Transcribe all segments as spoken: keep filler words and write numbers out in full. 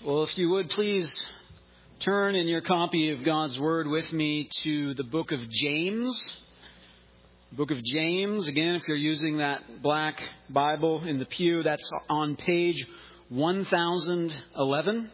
Well, if you would please turn in your copy of God's Word with me to the book of James. Book of James, again, if you're using that black Bible in the pew, that's on page one thousand eleven.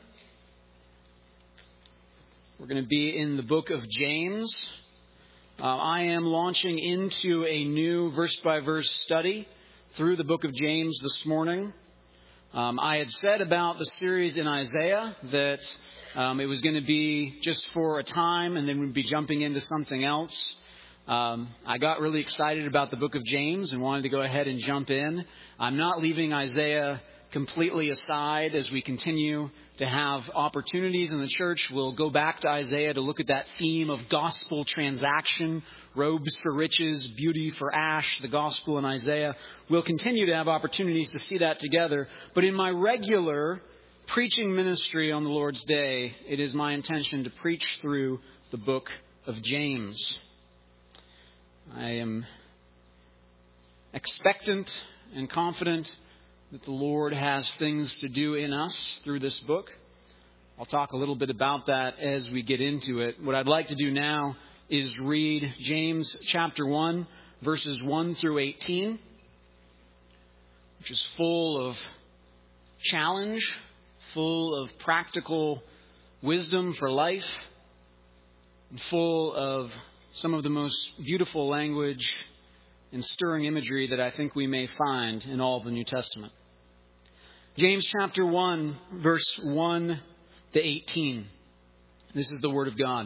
We're going to be in the book of James. Uh, I am launching into a new verse-by-verse study through the book of James this morning. Um, I had said about the series in Isaiah that um, it was going to be just for a time and then we'd be jumping into something else. Um, I got really excited about the book of James and wanted to go ahead and jump in. I'm not leaving Isaiah completely aside as we continue to have opportunities in the church. We'll go back to Isaiah to look at that theme of gospel transaction, robes for riches, beauty for ash, the gospel in Isaiah. We'll continue to have opportunities to see that together. But in my regular preaching ministry on the Lord's Day, it is my intention to preach through the book of James. I am expectant and confident that the Lord has things to do in us through this book. I'll talk a little bit about that as we get into it. What I'd like to do now is read James chapter one, verses one through eighteen, which is full of challenge, full of practical wisdom for life, and full of some of the most beautiful language and stirring imagery that I think we may find in all of the New Testament. James chapter one, verse one to eighteen. This is the word of God.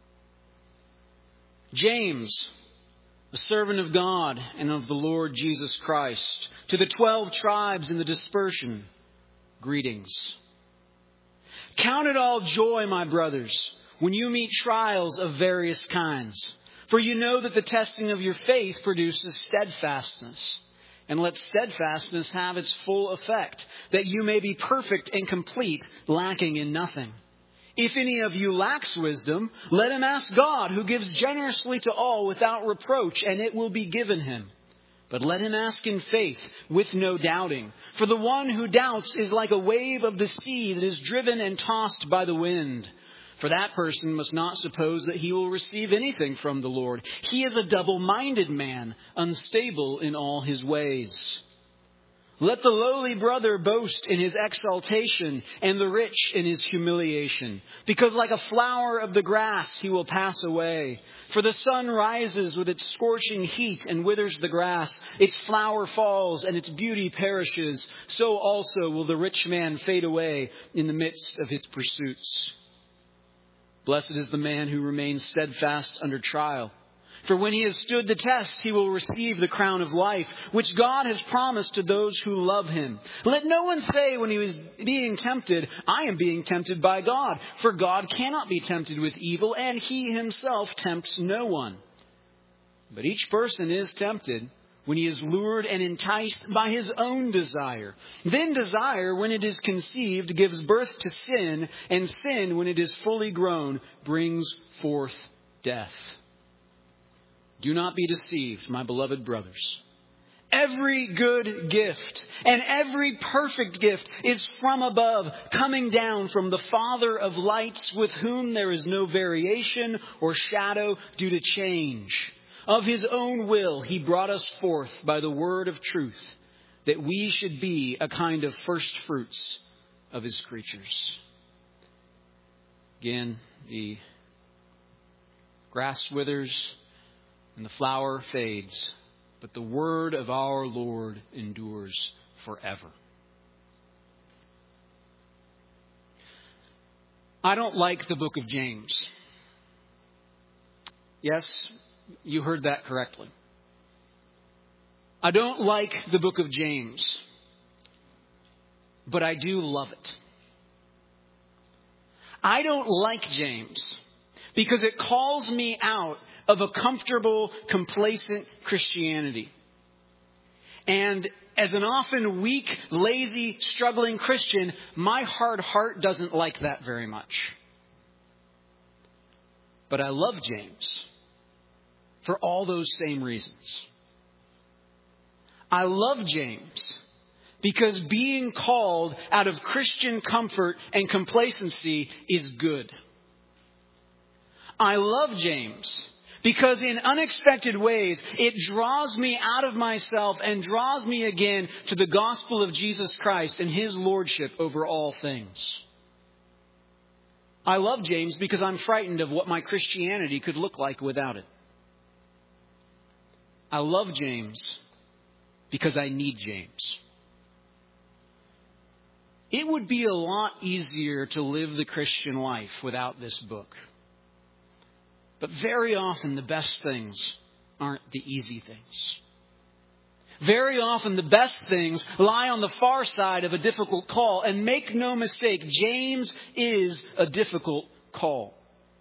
James, a servant of God and of the Lord Jesus Christ, to the twelve tribes in the dispersion, greetings. Count it all joy, my brothers, when you meet trials of various kinds. For you know that the testing of your faith produces steadfastness. And let steadfastness have its full effect, that you may be perfect and complete, lacking in nothing. If any of you lacks wisdom, let him ask God, who gives generously to all without reproach, and it will be given him. But let him ask in faith, with no doubting. For the one who doubts is like a wave of the sea that is driven and tossed by the wind. For that person must not suppose that he will receive anything from the Lord. He is a double-minded man, unstable in all his ways. Let the lowly brother boast in his exaltation, and the rich in his humiliation. Because like a flower of the grass he will pass away. For the sun rises with its scorching heat and withers the grass. Its flower falls and its beauty perishes. So also will the rich man fade away in the midst of his pursuits. Blessed is the man who remains steadfast under trial. For when he has stood the test, he will receive the crown of life, which God has promised to those who love him. Let no one say when he was being tempted, I am being tempted by God. For God cannot be tempted with evil, and he himself tempts no one. But each person is tempted when he is lured and enticed by his own desire. Then desire, when it is conceived, gives birth to sin, and sin, when it is fully grown, brings forth death. Do not be deceived, my beloved brothers. Every good gift and every perfect gift is from above, coming down from the Father of lights, with whom there is no variation or shadow due to change. Of his own will, he brought us forth by the word of truth, that we should be a kind of first fruits of his creatures. Again, the grass withers and the flower fades, but the word of our Lord endures forever. I don't like the book of James. Yes, you heard that correctly. I don't like the book of James, but I do love it. I don't like James because it calls me out of a comfortable, complacent Christianity. And as an often weak, lazy, struggling Christian, my hard heart doesn't like that very much. But I love James for all those same reasons. I love James because being called out of Christian comfort and complacency is good. I love James because in unexpected ways, it draws me out of myself and draws me again to the gospel of Jesus Christ and His lordship over all things. I love James because I'm frightened of what my Christianity could look like without it. I love James because I need James. It would be a lot easier to live the Christian life without this book. But very often the best things aren't the easy things. Very often the best things lie on the far side of a difficult call. And make no mistake, James is a difficult call.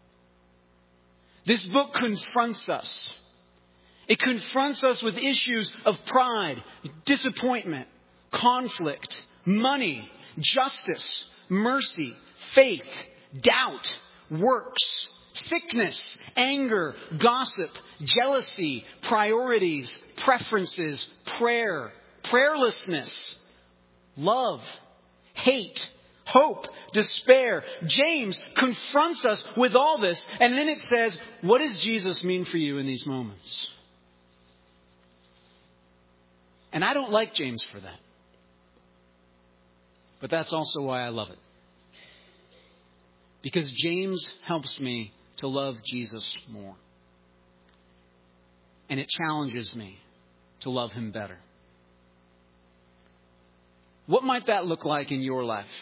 This book confronts us. It confronts us with issues of pride, disappointment, conflict, money, justice, mercy, faith, doubt, works, sickness, anger, gossip, jealousy, priorities, preferences, prayer, prayerlessness, love, hate, hope, despair. James confronts us with all this, and then it says, what does Jesus mean for you in these moments? And I don't like James for that. But that's also why I love it. Because James helps me to love Jesus more. And it challenges me to love Him better. What might that look like in your life?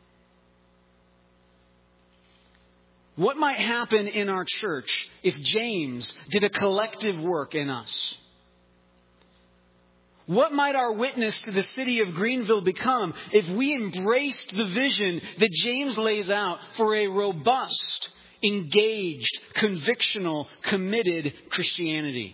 What might happen in our church if James did a collective work in us? What might our witness to the city of Greenville become if we embraced the vision that James lays out for a robust, engaged, convictional, committed Christianity?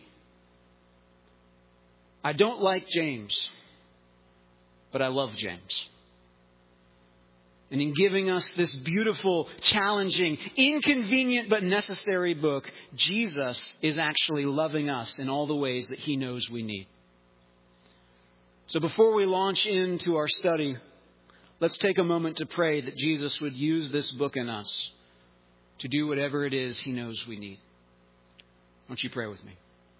I don't like James, but I love James. And in giving us this beautiful, challenging, inconvenient but necessary book, Jesus is actually loving us in all the ways that He knows we need. So before we launch into our study, let's take a moment to pray that Jesus would use this book in us to do whatever it is He knows we need. Won't you pray with me?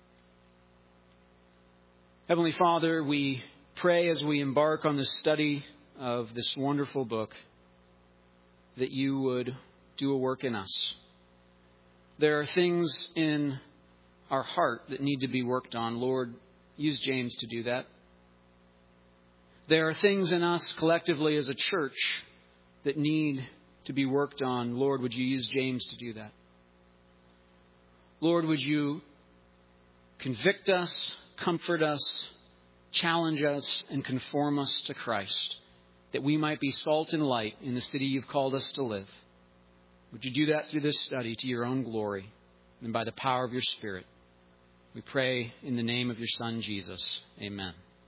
Heavenly Father, we pray as we embark on the study of this wonderful book that You would do a work in us. There are things in our heart that need to be worked on. Lord, use James to do that. There are things in us collectively as a church that need to be worked on. Lord, would You use James to do that? Lord, would You convict us, comfort us, challenge us, and conform us to Christ, that we might be salt and light in the city You've called us to live. Would You do that through this study to Your own glory and by the power of Your Spirit? We pray in the name of Your Son, Jesus. Amen.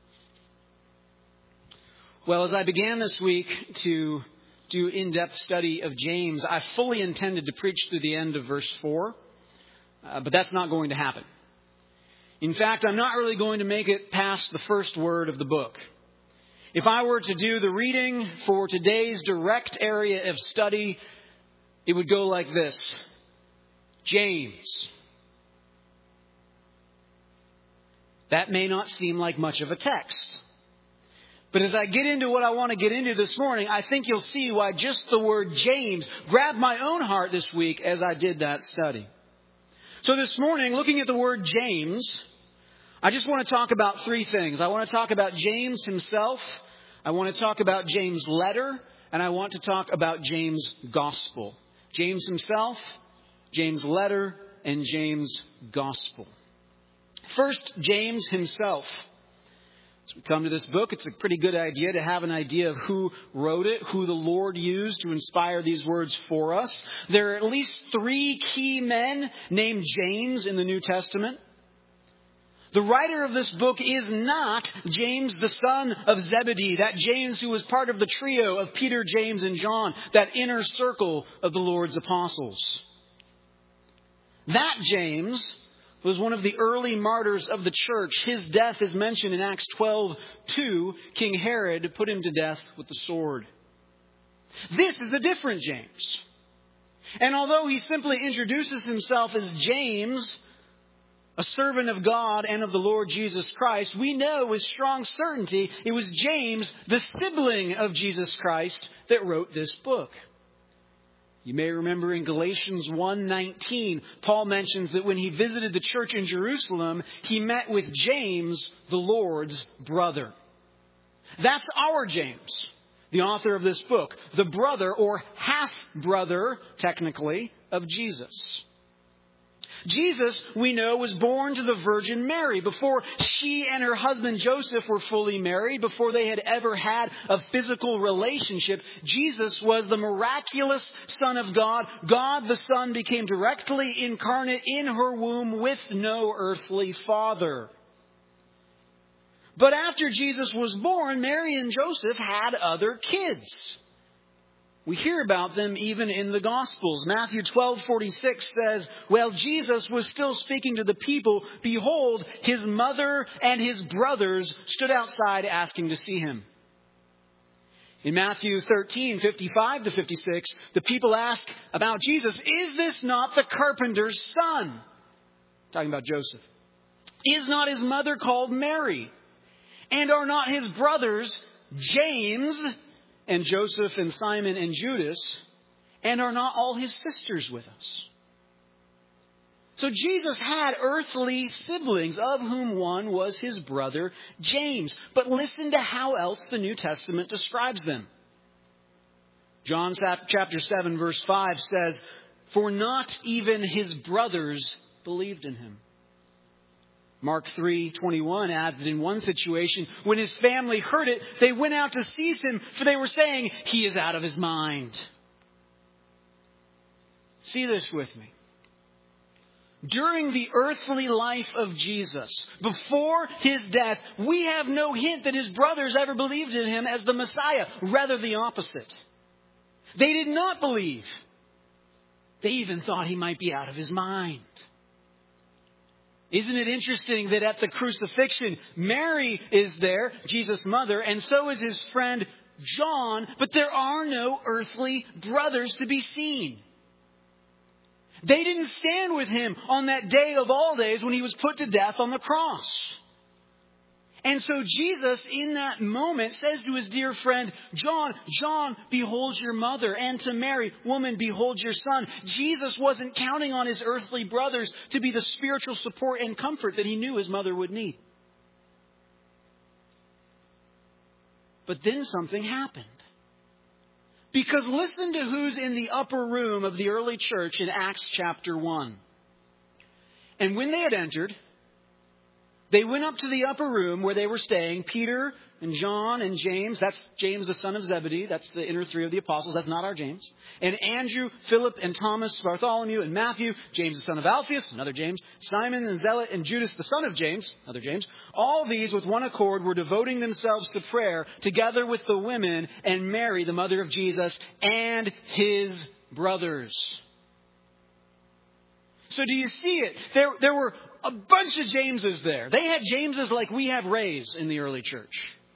Well, as I began this week to do in-depth study of James, I fully intended to preach through the end of verse four, uh, but that's not going to happen. In fact, I'm not really going to make it past the first word of the book. If I were to do the reading for today's direct area of study, it would go like this. James. That may not seem like much of a text. But as I get into what I want to get into this morning, I think you'll see why just the word James grabbed my own heart this week as I did that study. So this morning, looking at the word James, I just want to talk about three things. I want to talk about James himself. I want to talk about James' letter. And I want to talk about James' gospel. James himself, James' letter, and James' gospel. First, James himself. As we come to this book, it's a pretty good idea to have an idea of who wrote it, who the Lord used to inspire these words for us. There are at least three key men named James in the New Testament. The writer of this book is not James, the son of Zebedee, that James who was part of the trio of Peter, James, and John, that inner circle of the Lord's apostles. That James was one of the early martyrs of the church. His death is mentioned in Acts twelve two. King Herod put him to death with the sword. This is a different James. And although he simply introduces himself as James, a servant of God and of the Lord Jesus Christ, we know with strong certainty it was James, the sibling of Jesus Christ, that wrote this book. You may remember in Galatians one nineteen, Paul mentions that when he visited the church in Jerusalem, he met with James, the Lord's brother. That's our James, the author of this book, the brother or half-brother, technically, of Jesus. Jesus, we know, was born to the Virgin Mary before she and her husband Joseph were fully married, before they had ever had a physical relationship. Jesus was the miraculous Son of God. God the Son became directly incarnate in her womb with no earthly father. But after Jesus was born, Mary and Joseph had other kids. We hear about them even in the Gospels. Matthew twelve forty-six says, while Jesus was still speaking to the people, behold, his mother and his brothers stood outside asking to see him. In Matthew thirteen fifty-five to fifty-six, the people ask about Jesus, is this not the carpenter's son? Talking about Joseph. Is not his mother called Mary? And are not his brothers James and Joseph and Simon and Judas, and are not all his sisters with us? So Jesus had earthly siblings, of whom one was his brother James. But listen to how else the New Testament describes them. John chapter seven verse five says, for not even his brothers believed in him. Mark three twenty-one adds that in one situation, when his family heard it, they went out to seize him, for they were saying, he is out of his mind. See this with me. During the earthly life of Jesus, before his death, we have no hint that his brothers ever believed in him as the Messiah. Rather the opposite. They did not believe. They even thought he might be out of his mind. Isn't it interesting that at the crucifixion, Mary is there, Jesus' mother, and so is his friend John, but there are no earthly brothers to be seen. They didn't stand with him on that day of all days when he was put to death on the cross. And so Jesus, in that moment, says to his dear friend, John, John, behold your mother. And to Mary, woman, behold your son. Jesus wasn't counting on his earthly brothers to be the spiritual support and comfort that he knew his mother would need. But then something happened. Because listen to who's in the upper room of the early church in Acts chapter one. And when they had entered, they went up to the upper room where they were staying, Peter and John and James. That's James, the son of Zebedee. That's the inner three of the apostles. That's not our James. And Andrew, Philip, and Thomas, Bartholomew, and Matthew, James, the son of Alphaeus, another James, Simon and Zealot, and Judas, the son of James, another James. All these with one accord were devoting themselves to prayer together with the women and Mary, the mother of Jesus, and his brothers. So do you see it? There, there were a bunch of Jameses there. They had Jameses like we have Rays in the early church.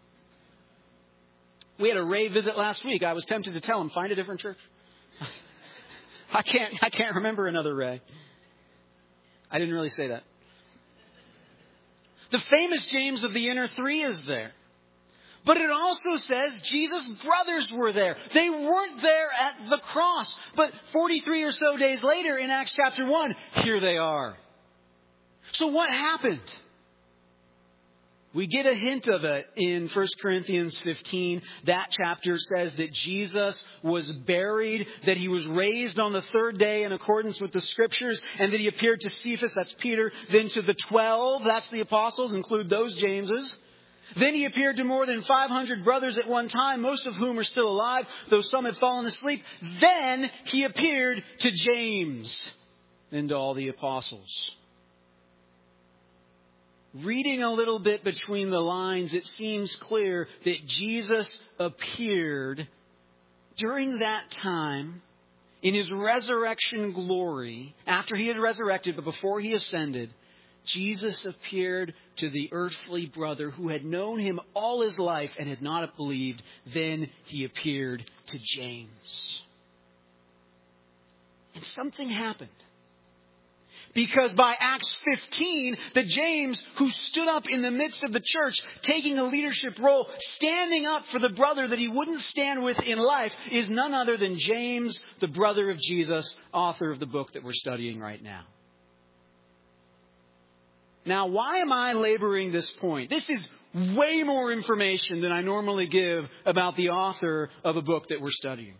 We had a Ray visit last week. I was tempted to tell him, find a different church. I can't, I can't remember another Ray. I didn't really say that. The famous James of the inner three is there. But it also says Jesus' brothers were there. They weren't there at the cross. But forty-three or so days later in Acts chapter one, here they are. So what happened? We get a hint of it in First Corinthians fifteen. That chapter says that Jesus was buried, that he was raised on the third day in accordance with the scriptures, and that he appeared to Cephas, that's Peter, then to the twelve, that's the apostles, include those Jameses. Then he appeared to more than five hundred brothers at one time, most of whom are still alive, though some had fallen asleep. Then he appeared to James and to all the apostles. Reading a little bit between the lines, it seems clear that Jesus appeared during that time in his resurrection glory, after he had resurrected, but before he ascended, Jesus appeared to the earthly brother who had known him all his life and had not believed. Then he appeared to James. And something happened. Because by Acts fifteen, the James who stood up in the midst of the church, taking a leadership role, standing up for the brother that he wouldn't stand with in life, is none other than James, the brother of Jesus, author of the book that we're studying right now. Now, why am I laboring this point? This is way more information than I normally give about the author of a book that we're studying.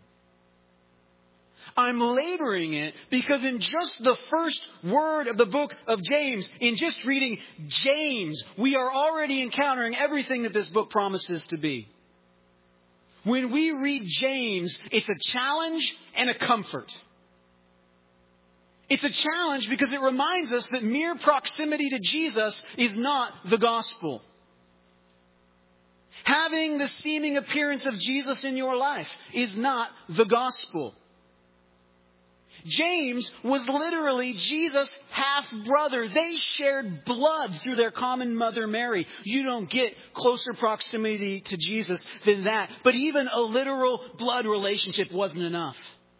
I'm laboring it because in just the first word of the book of James, in just reading James, we are already encountering everything that this book promises to be. When we read James, it's a challenge and a comfort. It's a challenge because it reminds us that mere proximity to Jesus is not the gospel. Having the seeming appearance of Jesus in your life is not the gospel. James was literally Jesus' half-brother. They shared blood through their common mother Mary. You don't get closer proximity to Jesus than that. But even a literal blood relationship wasn't enough.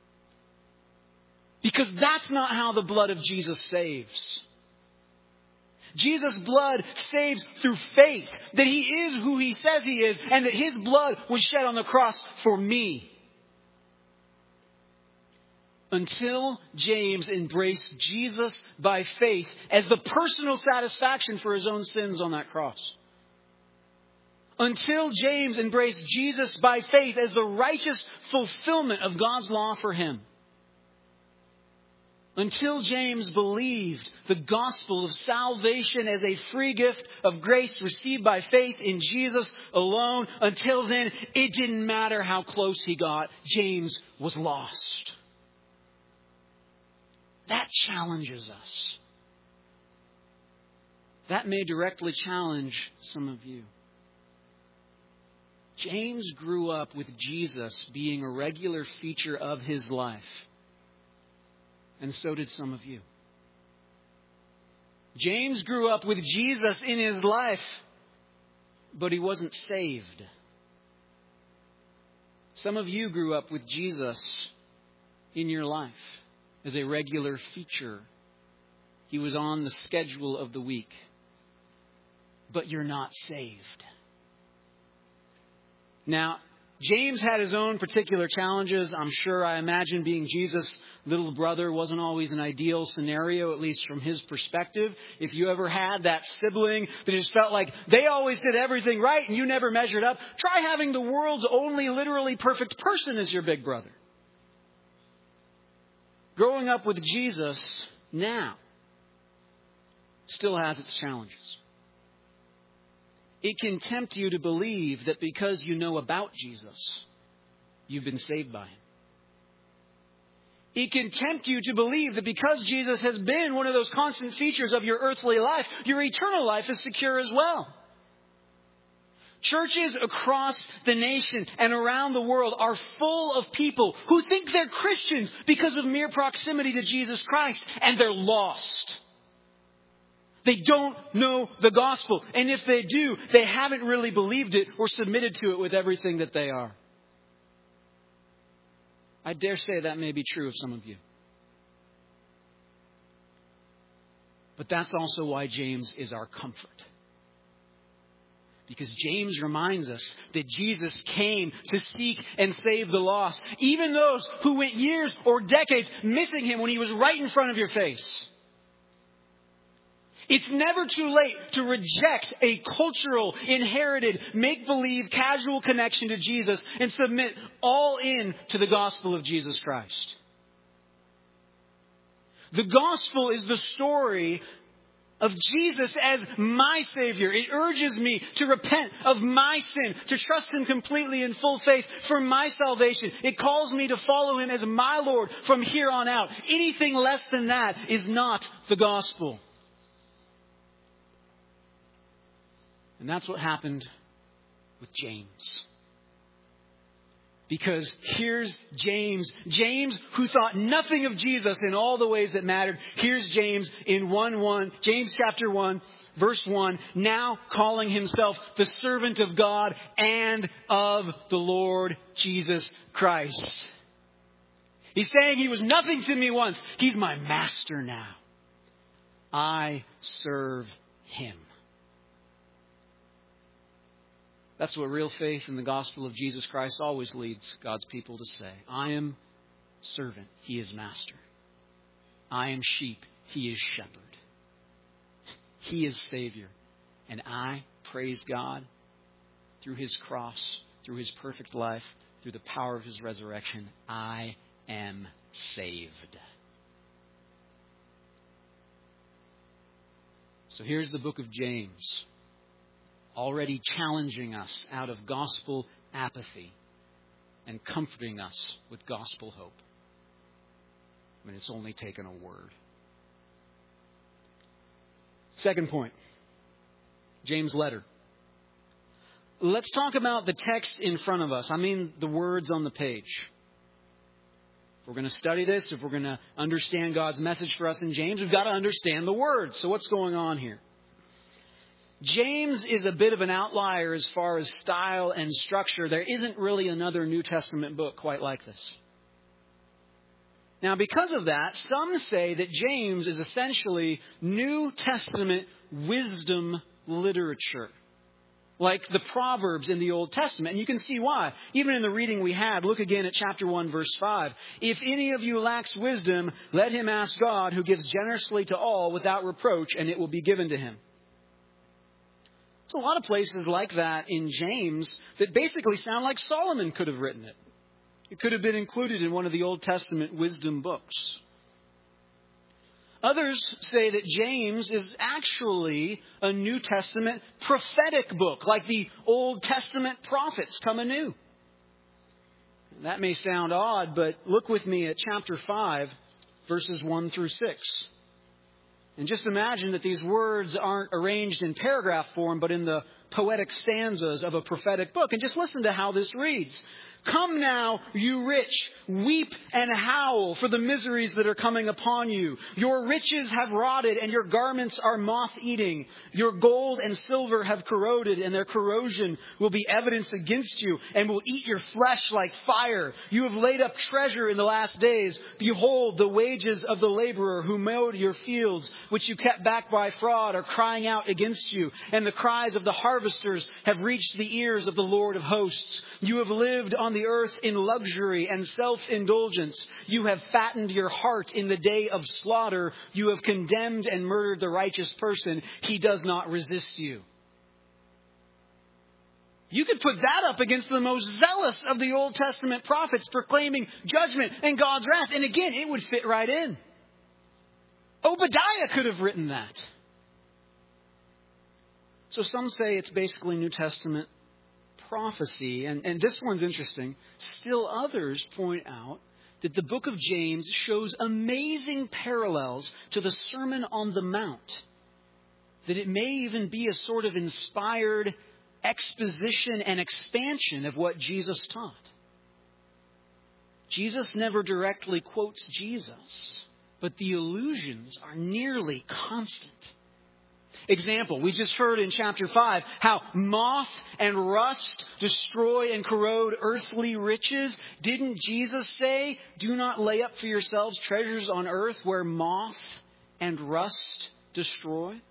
Because that's not how the blood of Jesus saves. Jesus' blood saves through faith that He is who He says He is and that His blood was shed on the cross for me. Until James embraced Jesus by faith as the personal satisfaction for his own sins on that cross. Until James embraced Jesus by faith as the righteous fulfillment of God's law for him. Until James believed the gospel of salvation as a free gift of grace received by faith in Jesus alone. Until then, it didn't matter how close he got. James was lost. That challenges us. That may directly challenge some of you. James grew up with Jesus being a regular feature of his life. And so did some of you. James grew up with Jesus in his life, but he wasn't saved. Some of you grew up with Jesus in your life as a regular feature. He was on the schedule of the week, but you're not saved. Now, James had his own particular challenges. I'm sure, I imagine being Jesus' little brother wasn't always an ideal scenario, at least from his perspective. If you ever had that sibling that just felt like they always did everything right and you never measured up, try having the world's only literally perfect person as your big brother. Growing up with Jesus now still has its challenges. It can tempt you to believe that because you know about Jesus, you've been saved by Him. It can tempt you to believe that because Jesus has been one of those constant features of your earthly life, your eternal life is secure as well. Churches across the nation and around the world are full of people who think they're Christians because of mere proximity to Jesus Christ, and they're lost. They don't know the gospel. And if they do, they haven't really believed it or submitted to it with everything that they are. I dare say that may be true of some of you. But that's also why James is our comfort. Because James reminds us that Jesus came to seek and save the lost. Even those who went years or decades missing Him when He was right in front of your face. It's never too late to reject a cultural, inherited, make-believe, casual connection to Jesus and submit all in to the gospel of Jesus Christ. The gospel is the story of Jesus as my Savior. It urges me to repent of my sin, to trust Him completely in full faith for my salvation. It calls me to follow Him as my Lord from here on out. Anything less than that is not the gospel. And that's what happened with James. Because here's James. James, who thought nothing of Jesus in all the ways that mattered. Here's James in one one, James chapter one, verse one, now calling himself the servant of God and of the Lord Jesus Christ. He's saying he was nothing to me once. He's my master now. I serve him. That's what real faith in the gospel of Jesus Christ always leads God's people to say. I am servant. He is master. I am sheep. He is shepherd. He is Savior. And I praise God through his cross, through his perfect life, through the power of his resurrection. I am saved. So here's the book of James, already challenging us out of gospel apathy and comforting us with gospel hope. I mean, it's only taken a word. Second point, James' letter. Let's talk about the text in front of us. I mean, the words on the page. If we're going to study this, if we're going to understand God's message for us in James, we've got to understand the words. So what's going on here? James is a bit of an outlier as far as style and structure. There isn't really another New Testament book quite like this. Now, because of that, some say that James is essentially New Testament wisdom literature, like the Proverbs in the Old Testament. And you can see why. Even in the reading we had, look again at chapter one, verse five. If any of you lacks wisdom, let him ask God, who gives generously to all without reproach, and it will be given to him. There's a lot of places like that in James that basically sound like Solomon could have written it. It could have been included in one of the Old Testament wisdom books. Others say that James is actually a New Testament prophetic book, like the Old Testament prophets come anew. That may sound odd, but look with me at chapter five, verses one through six. And just imagine that these words aren't arranged in paragraph form, but in the poetic stanzas of a prophetic book. And just listen to how this reads. Come now, you rich, weep and howl for the miseries that are coming upon you. Your riches have rotted and your garments are moth-eating. Your gold and silver have corroded and their corrosion will be evidence against you and will eat your flesh like fire. You have laid up treasure in the last days. Behold, the wages of the laborer who mowed your fields, which you kept back by fraud, are crying out against you. And the cries of the harvesters have reached the ears of the Lord of hosts. You have lived on the earth in luxury and self-indulgence. You have fattened your heart in the day of slaughter. You have condemned and murdered the righteous person. He does not resist you. You could put that up against the most zealous of the Old Testament prophets proclaiming judgment and God's wrath. And again, it would fit right in. Obadiah could have written that. So some say it's basically New Testament prophecy. And, and this one's interesting. Still others point out that the book of James shows amazing parallels to the Sermon on the Mount. That it may even be a sort of inspired exposition and expansion of what Jesus taught. Jesus never directly quotes Jesus, but the allusions are nearly constant. Example, we just heard in chapter five how moth and rust destroy and corrode earthly riches. Didn't Jesus say, do not lay up for yourselves treasures on earth where moth and rust destroy?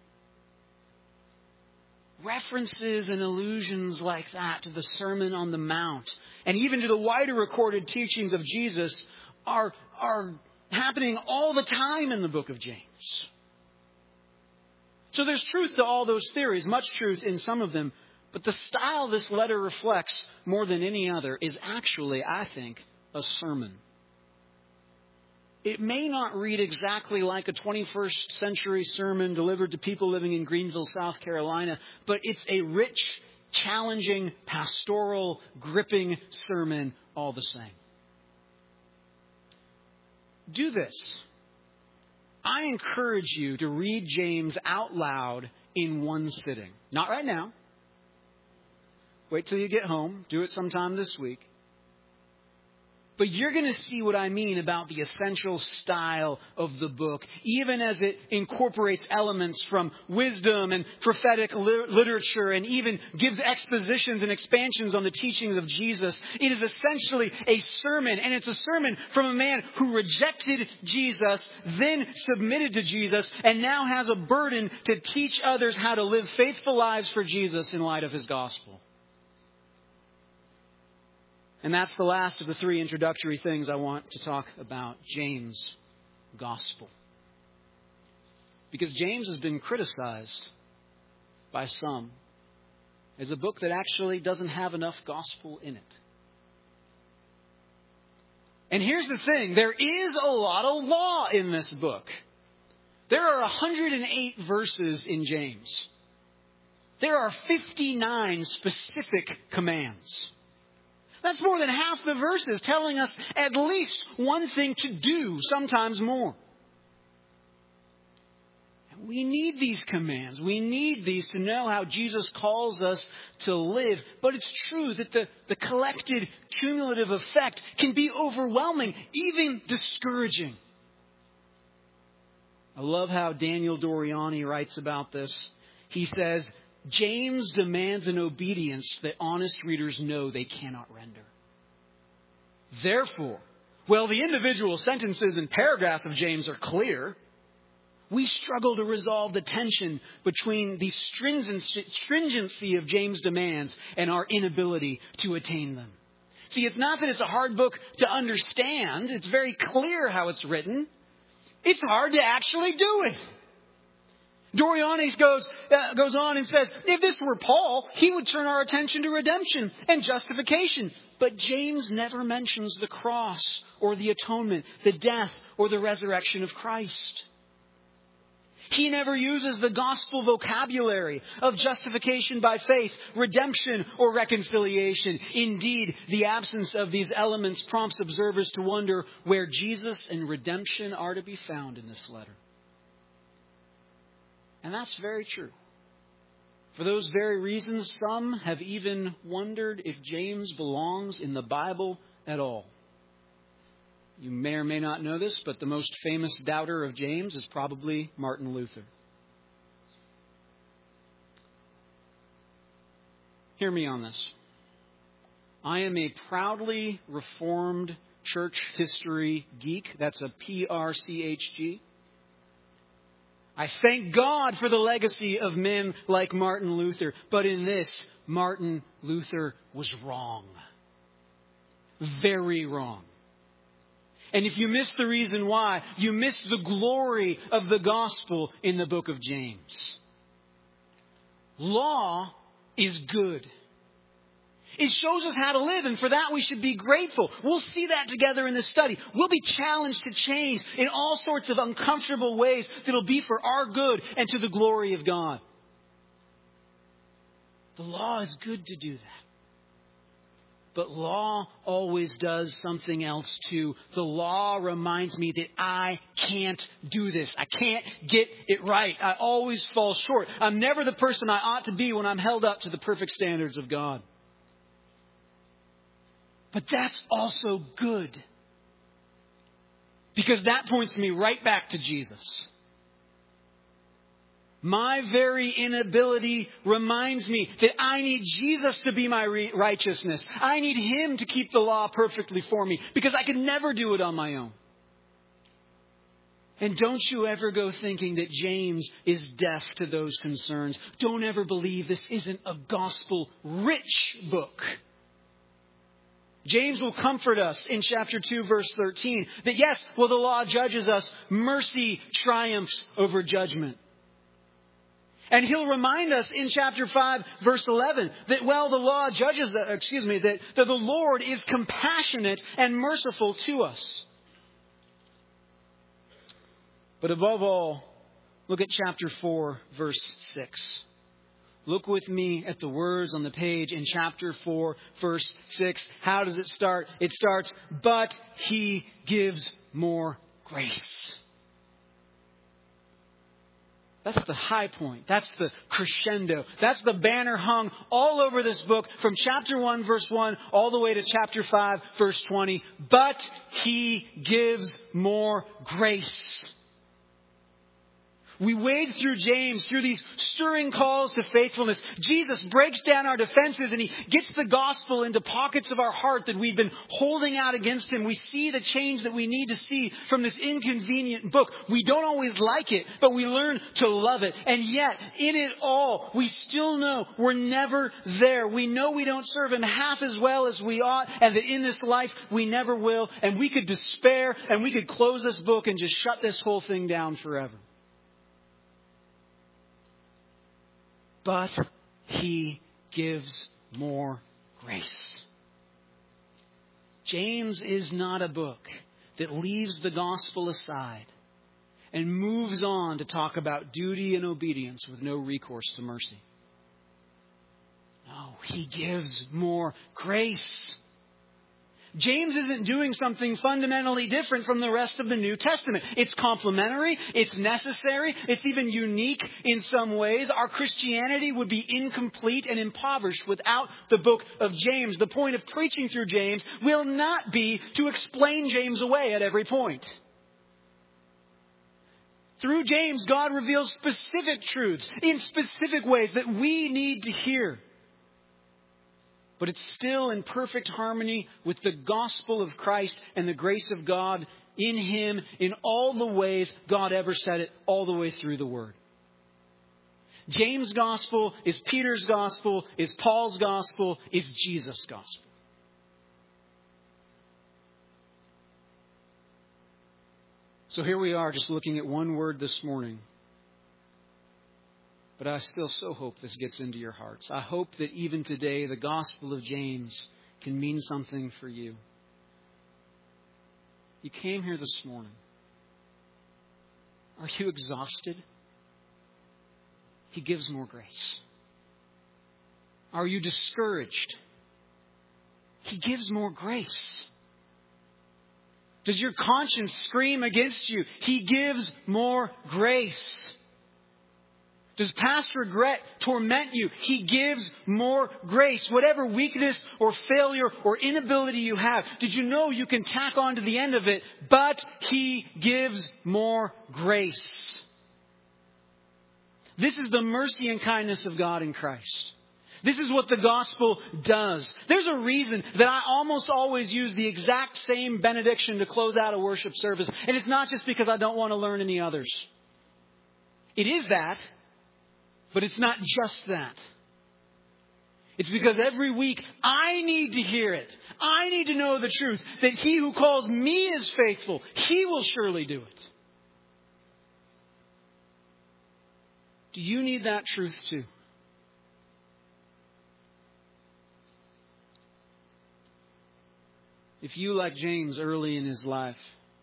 References and allusions like that to the Sermon on the Mount and even to the wider recorded teachings of Jesus are, are happening all the time in the book of James. So there's truth to all those theories, much truth in some of them. But the style this letter reflects more than any other is actually, I think, a sermon. It may not read exactly like a twenty-first century sermon delivered to people living in Greenville, South Carolina, but it's a rich, challenging, pastoral, gripping sermon all the same. Do this. I encourage you to read James out loud in one sitting. Not right now. Wait till you get home. Do it sometime this week. But you're going to see what I mean about the essential style of the book, even as it incorporates elements from wisdom and prophetic li- literature and even gives expositions and expansions on the teachings of Jesus. It is essentially a sermon, and it's a sermon from a man who rejected Jesus, then submitted to Jesus, and now has a burden to teach others how to live faithful lives for Jesus in light of his gospel. And that's the last of the three introductory things I want to talk about, James' gospel. Because James has been criticized by some as a book that actually doesn't have enough gospel in it. And here's the thing, there is a lot of law in this book. There are one hundred eight verses in James. There are fifty-nine specific commands. That's more than half the verses telling us at least one thing to do, sometimes more. We need these commands. We need these to know how Jesus calls us to live. But it's true that the, the collected cumulative effect can be overwhelming, even discouraging. I love how Daniel Doriani writes about this. He says, James demands an obedience that honest readers know they cannot render. Therefore, while the individual sentences and paragraphs of James are clear, we struggle to resolve the tension between the stringency of James' demands and our inability to attain them. See, it's not that it's a hard book to understand. It's very clear how it's written. It's hard to actually do it. Doriani goes, uh, goes on and says, if this were Paul, he would turn our attention to redemption and justification. But James never mentions the cross or the atonement, the death or the resurrection of Christ. He never uses the gospel vocabulary of justification by faith, redemption, or reconciliation. Indeed, the absence of these elements prompts observers to wonder where Jesus and redemption are to be found in this letter. And that's very true. For those very reasons, some have even wondered if James belongs in the Bible at all. You may or may not know this, but the most famous doubter of James is probably Martin Luther. Hear me on this. I am a proudly Reformed church history geek. That's a P R C H G. I thank God for the legacy of men like Martin Luther. But in this, Martin Luther was wrong. Very wrong. And if you miss the reason why, you miss the glory of the gospel in the book of James. Law is good. It shows us how to live, and for that we should be grateful. We'll see that together in this study. We'll be challenged to change in all sorts of uncomfortable ways that'll be for our good and to the glory of God. The law is good to do that. But law always does something else too. The law reminds me that I can't do this. I can't get it right. I always fall short. I'm never the person I ought to be when I'm held up to the perfect standards of God. But that's also good. Because that points me right back to Jesus. My very inability reminds me that I need Jesus to be my righteousness. I need Him to keep the law perfectly for me because I can never do it on my own. And don't you ever go thinking that James is deaf to those concerns. Don't ever believe this isn't a gospel-rich book. James will comfort us in chapter two, verse thirteen, that yes, well, the law judges us, mercy triumphs over judgment. And he'll remind us in chapter five, verse eleven, that well, the law judges, uh, excuse me, that, that the Lord is compassionate and merciful to us. But above all, look at chapter four, verse six. Look with me at the words on the page in chapter four, verse six. How does it start? It starts, but He gives more grace. That's the high point. That's the crescendo. That's the banner hung all over this book from chapter one, verse one, all the way to chapter five, verse twenty. But He gives more grace. We wade through James, through these stirring calls to faithfulness. Jesus breaks down our defenses and He gets the gospel into pockets of our heart that we've been holding out against Him. We see the change that we need to see from this inconvenient book. We don't always like it, but we learn to love it. And yet, in it all, we still know we're never there. We know we don't serve Him half as well as we ought, and that in this life we never will. And we could despair, and we could close this book and just shut this whole thing down forever. But He gives more grace. James is not a book that leaves the gospel aside and moves on to talk about duty and obedience with no recourse to mercy. No, he gives more grace. James isn't doing something fundamentally different from the rest of the New Testament. It's complementary, it's necessary, it's even unique in some ways. Our Christianity would be incomplete and impoverished without the book of James. The point of preaching through James will not be to explain James away at every point. Through James, God reveals specific truths in specific ways that we need to hear. But it's still in perfect harmony with the gospel of Christ and the grace of God in Him in all the ways God ever said it, all the way through the Word. James' gospel is Peter's gospel, is Paul's gospel, is Jesus' gospel. So here we are just looking at one word this morning. But I still so hope this gets into your hearts. I hope that even today the Gospel of James can mean something for you. You came here this morning. Are you exhausted? He gives more grace. Are you discouraged? He gives more grace. Does your conscience scream against you? He gives more grace. Does past regret torment you? He gives more grace. Whatever weakness or failure or inability you have, did you know you can tack on to the end of it? But He gives more grace. This is the mercy and kindness of God in Christ. This is what the gospel does. There's a reason that I almost always use the exact same benediction to close out a worship service. And it's not just because I don't want to learn any others. It is that. But it's not just that. It's because every week I need to hear it. I need to know the truth that He who calls me is faithful. He will surely do it. Do you need that truth too? If you, like James early in his life,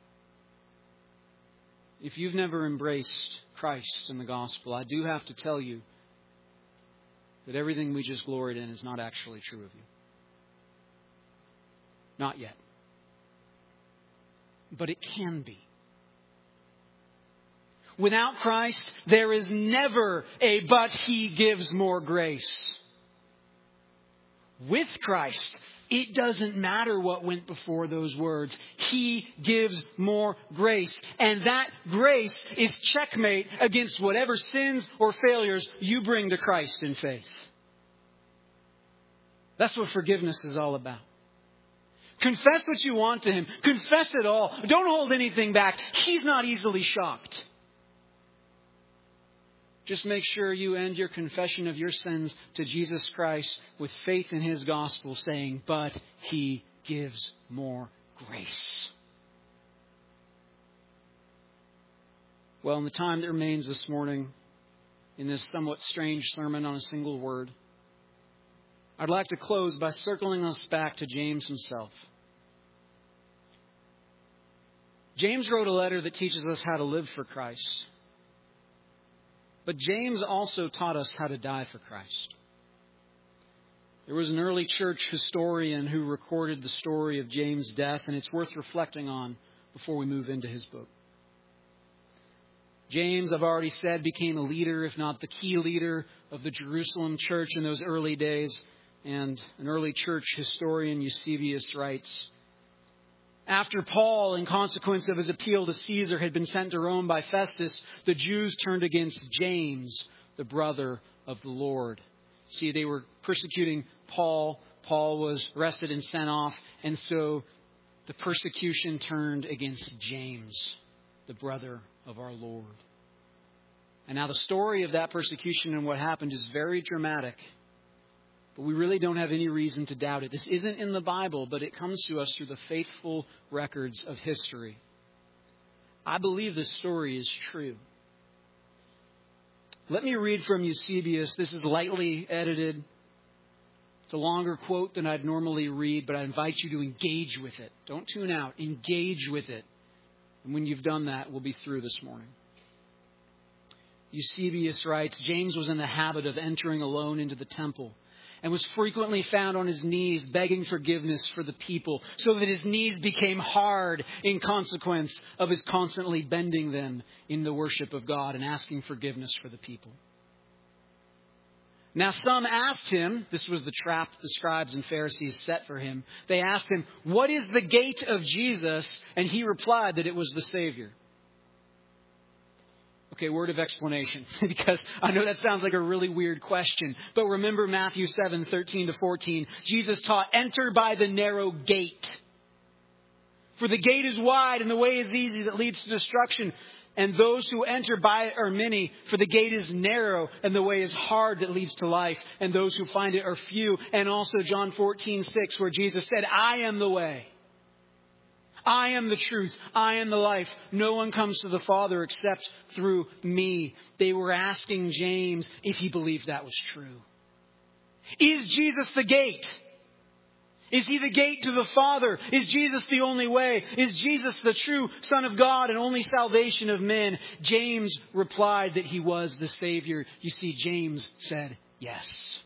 if you've never embraced Christ and the gospel, I do have to tell you that everything we just gloried in is not actually true of you. Not yet. But it can be. Without Christ, there is never a but He gives more grace. With Christ, it doesn't matter what went before those words. He gives more grace. And that grace is checkmate against whatever sins or failures you bring to Christ in faith. That's what forgiveness is all about. Confess what you want to Him. Confess it all. Don't hold anything back. He's not easily shocked. Just make sure you end your confession of your sins to Jesus Christ with faith in His gospel, saying, but He gives more grace. Well, in the time that remains this morning, in this somewhat strange sermon on a single word, I'd like to close by circling us back to James himself. James wrote a letter that teaches us how to live for Christ. But James also taught us how to die for Christ. There was an early church historian who recorded the story of James' death, and it's worth reflecting on before we move into his book. James, I've already said, became a leader, if not the key leader of the Jerusalem church in those early days. And an early church historian, Eusebius, writes, after Paul, in consequence of his appeal to Caesar, had been sent to Rome by Festus, the Jews turned against James, the brother of the Lord. See, they were persecuting Paul. Paul was arrested and sent off. And so the persecution turned against James, the brother of our Lord. And now the story of that persecution and what happened is very dramatic. But we really don't have any reason to doubt it. This isn't in the Bible, but it comes to us through the faithful records of history. I believe this story is true. Let me read from Eusebius. This is lightly edited. It's a longer quote than I'd normally read, but I invite you to engage with it. Don't tune out. Engage with it. And when you've done that, we'll be through this morning. Eusebius writes, James was in the habit of entering alone into the temple and was frequently found on his knees begging forgiveness for the people, so that his knees became hard in consequence of his constantly bending them in the worship of God and asking forgiveness for the people. Now some asked him, this was the trap the scribes and Pharisees set for him. They asked him, what is the gate of Jesus? And he replied that it was the Savior. Okay, word of explanation, because I know that sounds like a really weird question. But remember Matthew seven, thirteen to fourteen. Jesus taught, enter by the narrow gate. For the gate is wide and the way is easy that leads to destruction. And those who enter by it are many, for the gate is narrow and the way is hard that leads to life. And those who find it are few. And also John fourteen, six, where Jesus said, I am the way. I am the truth. I am the life. No one comes to the Father except through me. They were asking James if he believed that was true. Is Jesus the gate? Is he the gate to the Father? Is Jesus the only way? Is Jesus the true Son of God and only salvation of men? James replied that he was the Savior. You see, James said yes.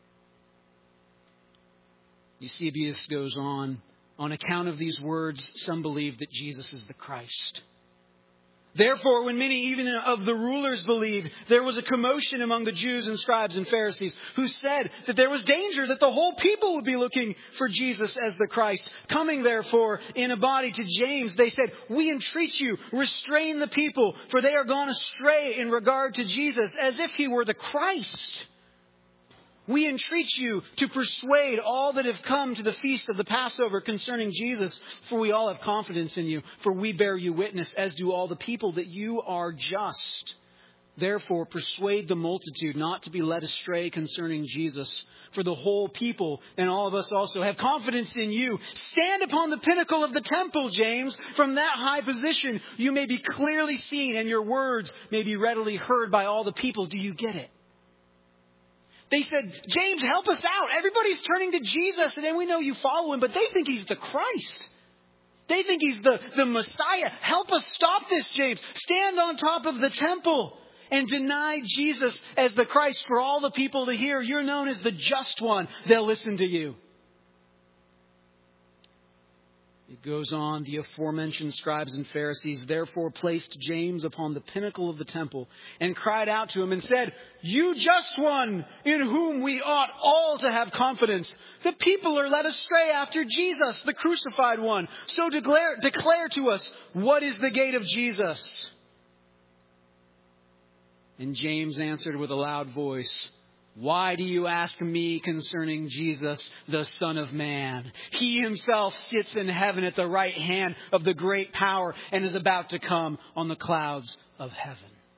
Eusebius goes on. On account of these words, some believe that Jesus is the Christ. Therefore, when many even of the rulers believed, there was a commotion among the Jews and scribes and Pharisees who said that there was danger that the whole people would be looking for Jesus as the Christ. Coming, therefore, in a body to James, they said, we entreat you, restrain the people, for they are gone astray in regard to Jesus, as if he were the Christ. We entreat you to persuade all that have come to the feast of the Passover concerning Jesus, for we all have confidence in you, for we bear you witness, as do all the people, that you are just. Therefore, persuade the multitude not to be led astray concerning Jesus, for the whole people and all of us also have confidence in you. Stand upon the pinnacle of the temple, James. From that high position, you may be clearly seen, and your words may be readily heard by all the people. Do you get it? They said, James, help us out. Everybody's turning to Jesus, and then we know you follow him, but they think he's the Christ. They think he's the, the Messiah. Help us stop this, James. Stand on top of the temple and deny Jesus as the Christ for all the people to hear. You're known as the just one. They'll listen to you. It goes on, the aforementioned scribes and Pharisees therefore placed James upon the pinnacle of the temple and cried out to him and said, you just one, in whom we ought all to have confidence. The people are led astray after Jesus, the crucified one. So declare, declare to us, what is the gate of Jesus? And James answered with a loud voice, why do you ask me concerning Jesus, the Son of Man? He himself sits in heaven at the right hand of the great power and is about to come on the clouds of heaven.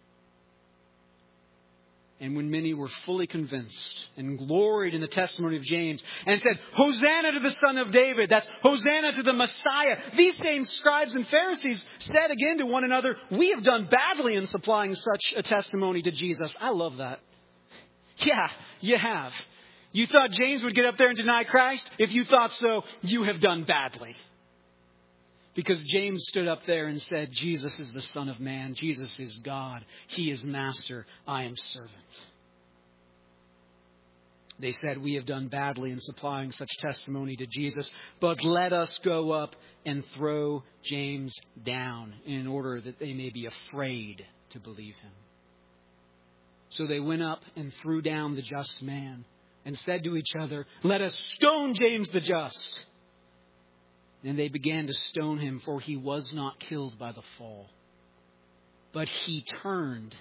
And when many were fully convinced and gloried in the testimony of James and said, Hosanna to the Son of David, that's Hosanna to the Messiah, these same scribes and Pharisees said again to one another, we have done badly in supplying such a testimony to Jesus. I love that. Yeah, you have. You thought James would get up there and deny Christ? If you thought so, you have done badly. Because James stood up there and said, Jesus is the Son of Man. Jesus is God. He is Master. I am servant. They said, "We have done badly in supplying such testimony to Jesus, but let us go up and throw James down in order that they may be afraid to believe him." So they went up and threw down the just man and said to each other, "Let us stone James the just." And they began to stone him, for he was not killed by the fall. But he turned,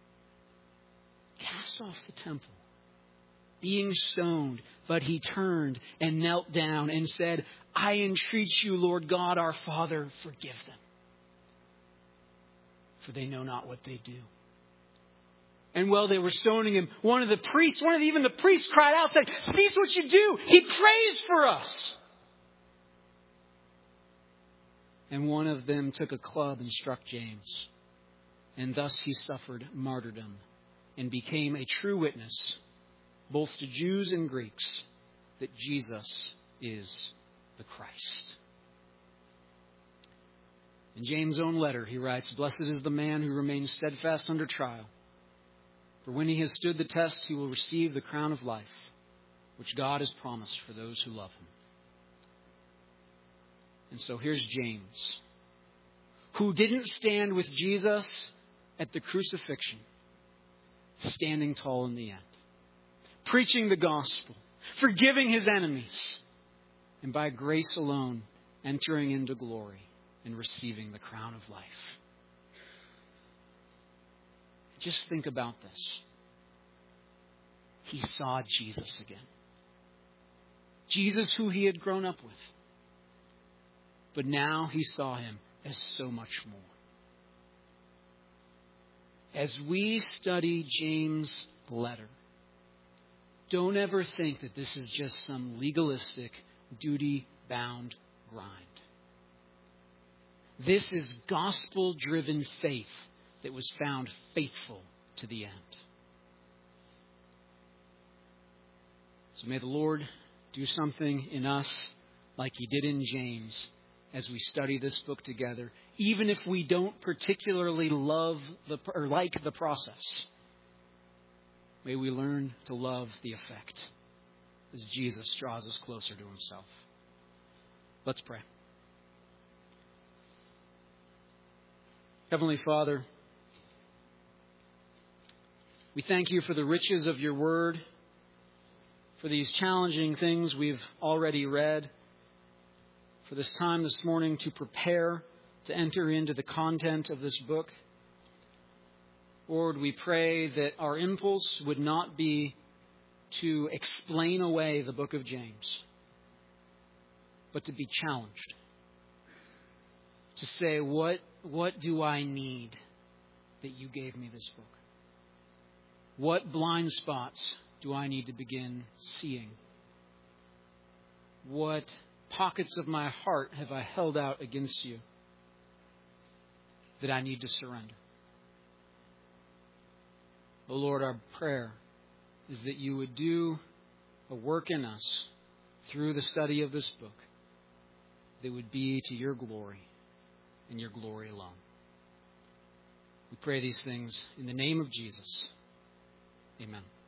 cast off the temple, being stoned, but he turned and knelt down and said, "I entreat you, Lord God, our Father, forgive them, for they know not what they do." And while they were stoning him, one of the priests, one of the, even the priests cried out, saying, "See what you do! He prays for us!" And one of them took a club and struck James. And thus he suffered martyrdom and became a true witness, both to Jews and Greeks, that Jesus is the Christ. In James' own letter, he writes, "Blessed is the man who remains steadfast under trial. For when he has stood the test, he will receive the crown of life, which God has promised for those who love him." And so here's James, who didn't stand with Jesus at the crucifixion, standing tall in the end, preaching the gospel, forgiving his enemies, and by grace alone entering into glory and receiving the crown of life. Just think about this. He saw Jesus again. Jesus, who he had grown up with. But now he saw him as so much more. As we study James' letter, don't ever think that this is just some legalistic, duty-bound grind. This is gospel-driven faith that was found faithful to the end. So may the Lord do something in us like he did in James as we study this book together, even if we don't particularly love the, or like the process. May we learn to love the effect as Jesus draws us closer to himself. Let's pray. Heavenly Father, we thank you for the riches of your word, for these challenging things we've already read, for this time this morning to prepare to enter into the content of this book. Lord, we pray that our impulse would not be to explain away the book of James, but to be challenged. To say, what, what do I need that you gave me this book? What blind spots do I need to begin seeing? What pockets of my heart have I held out against you that I need to surrender? Oh Lord, our prayer is that you would do a work in us through the study of this book that would be to your glory and your glory alone. We pray these things in the name of Jesus. Amen.